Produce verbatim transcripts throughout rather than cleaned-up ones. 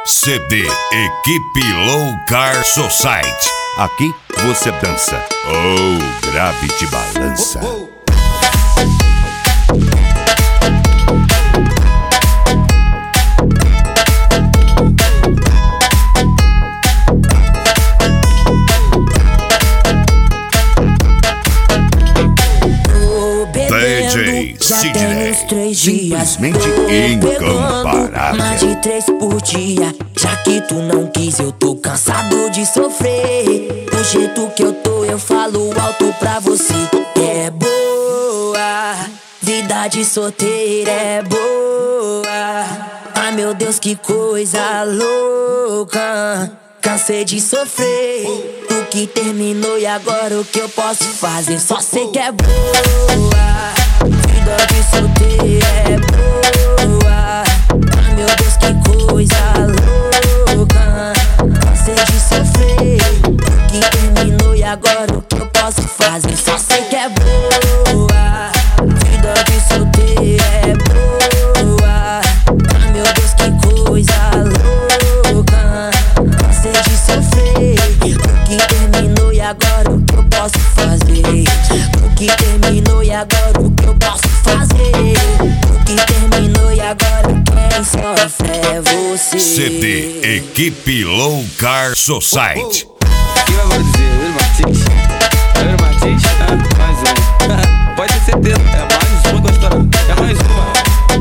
C D Equipe Low Car Society. Aqui você dança. Oh, grave te balança. Oh, oh. D J Sidney, simplesmente incomparável. Mais de três por dia, já que tu não quis, eu tô cansado de sofrer. Do jeito que eu tô, eu falo alto pra você. É boa, vida de solteira é boa. Ai meu Deus, que coisa louca. Cansei de sofrer, tu que terminou e agora o que eu posso fazer? Só sei que é boa, vida de solteira é boa. Ai meu Deus, que coisa louca. Cansei de sofrer, tu que terminou e agora o que eu posso fazer? Só sei que é boa, vida de solteira é boa. Ai meu Deus, que coisa louca. Cansei de sofrer, o que terminou e agora o que eu posso fazer? O que terminou e agora o que eu posso fazer? O que terminou e agora quem sofre é você. C D Equipe Low Car Society. O que eu vou dizer? Yuri Martins? Yuri Martins? Ah, mais um. Pode ter certeza, é mais um que eu estourando. É mais uma.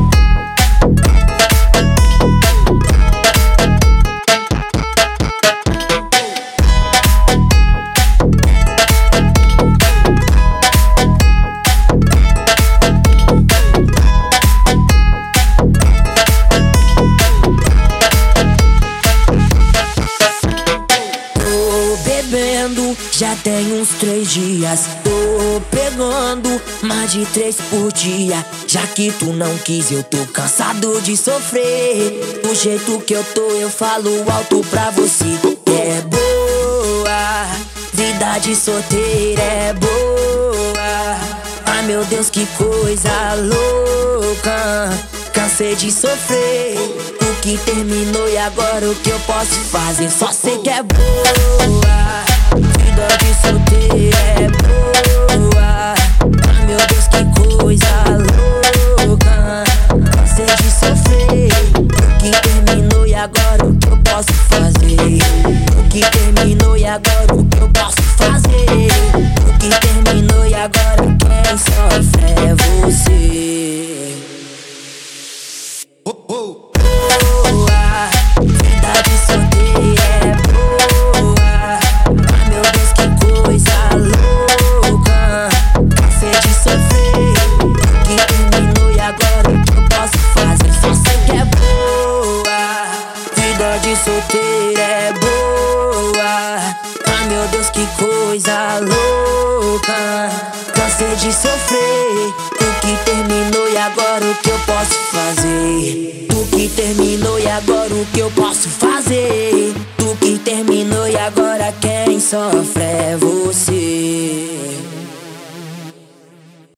Já tem uns três dias, tô pegando mais de três por dia. Já que tu não quis, eu tô cansado de sofrer. Do jeito que eu tô, eu falo alto pra você. É boa, vida de solteira é boa. Ai meu Deus, que coisa louca. Cansei de sofrer, tu que terminou e agora o que eu posso fazer? Só sei que é boa, vida de solteira é boa. Ai meu Deus, que coisa louca. Cansei de sofrer, o que terminou e agora o que eu posso fazer? O que terminou e agora o que eu posso fazer? O que terminou e agora quem sofre é você. Oh, oh. Boa, vida de solteira é boa. Ai meu Deus, que coisa louca. Cansei de sofrer, o que terminou e agora o que eu posso fazer? Só sei que é boa, vida de solteira é boa. Ai meu Deus, que coisa louca. Cansei de sofrer, tu que terminou e agora o que eu posso fazer? Tu que terminou e agora o que eu posso fazer? Tu que terminou e agora quem sofre é você.